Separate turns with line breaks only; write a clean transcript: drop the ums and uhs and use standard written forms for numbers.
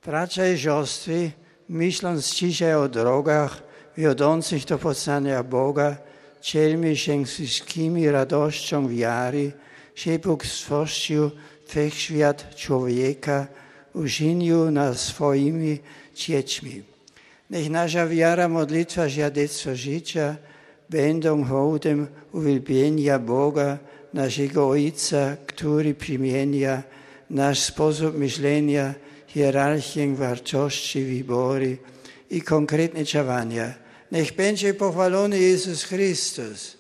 Bracia i siostry, myśląc dzisiaj o drogach wiodących do poznania Boga, cielmy się z wszystkimi radością wiary, że Bóg stworzył wszechświat człowieka, uczynił nas swoimi dziećmi. Niech nasza wiara, modlitwa, świadectwo życia będą hołdem uwielbienia Boga, naszego Ojca, który przemienia nasz sposób myślenia, hierarchię wartości, wybory i konkretne działania. Niech będzie pochwalony Jezus Chrystus.